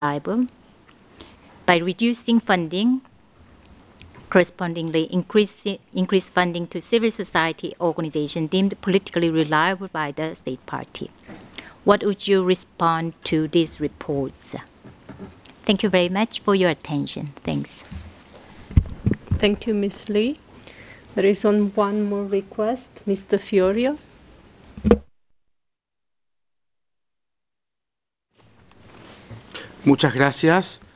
reliable. By reducing funding, correspondingly increase funding to civil society organizations deemed politically reliable by the state party. What would you respond to these reports? Thank you very much for your attention. Thanks. Thank you, Ms. Lee. There is one more request, Mr. Fiorio. Muchas gracias.